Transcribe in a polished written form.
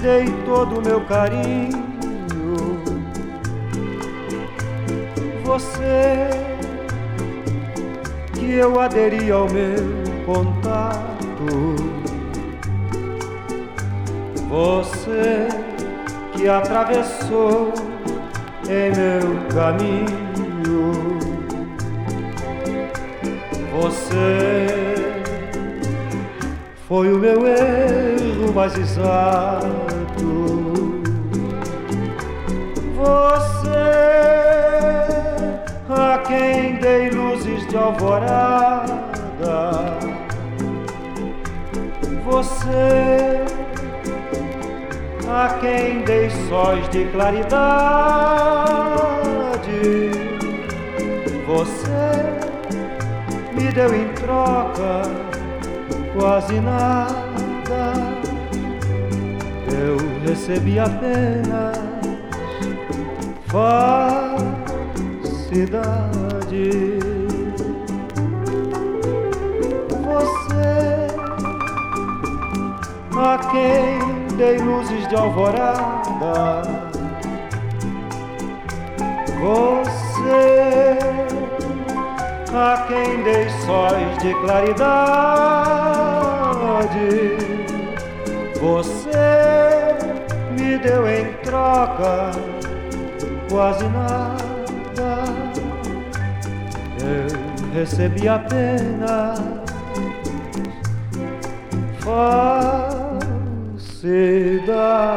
dei todo o meu carinho. Você que eu aderi ao meu contato, você que atravessou em meu caminho, você foi o meu erro mais exato. Você a quem dei luzes de alvorada, você a quem dei sóis de claridade, você me deu em troca quase nada. Eu recebi apenas falsidade. Você a quem dei luzes de alvorada, você a quem dei sóis de claridade, você me deu em troca quase nada. Eu recebi apenas falsidade.